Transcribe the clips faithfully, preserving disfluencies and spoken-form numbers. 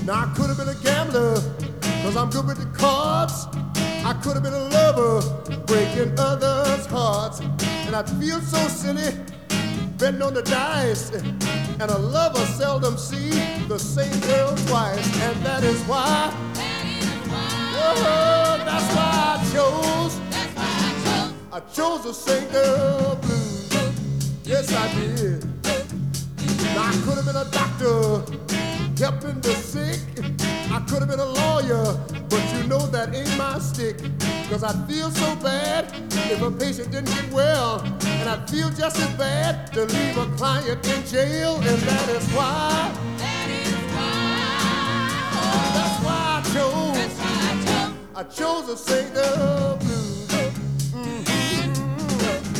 Now I could have been a gambler, cause I'm good with the cards. I could have been a lover, breaking others' hearts. And I feel so silly, betting on the dice. And a lover seldom see the same girl twice. And that is why, That is why. oh, that's why I chose, That's why I chose. I chose to sing the blues. Yes, I did. Now I could have been a doctor, helping the sick. I could have been a lawyer, but you know that ain't my stick. Cause I'd feel so bad if a patient didn't get well. And I'd feel just as bad to leave a client in jail. And that is why, That is why. that's why I chose, That's why I chose. I chose to sing the blues. Mhm.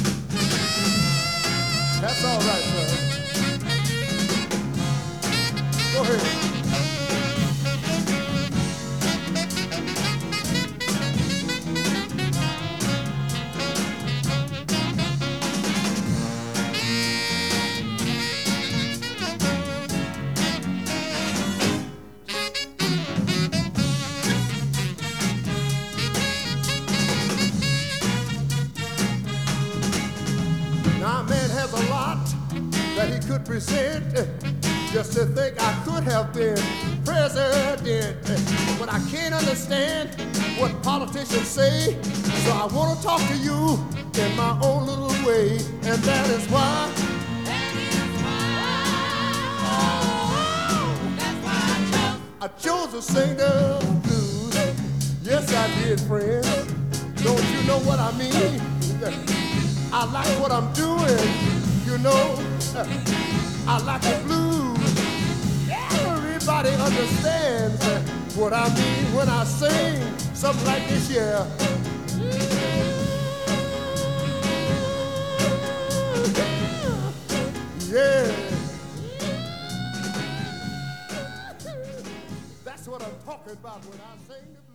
That's all right, sir. Go ahead. Now a man has a lot that he could present. Just to think I could have been president. But I can't understand what politicians say. So I want to talk to you in my own little way. And that is why, That is why. That's why I chose. I chose to sing the blues. Yes, I did, friend. Don't you know what I mean? I like what I'm doing, you know. I like the blues. Everybody understands what I mean when I sing something like this here. Yeah. That's what I'm talking about when I sing the blues.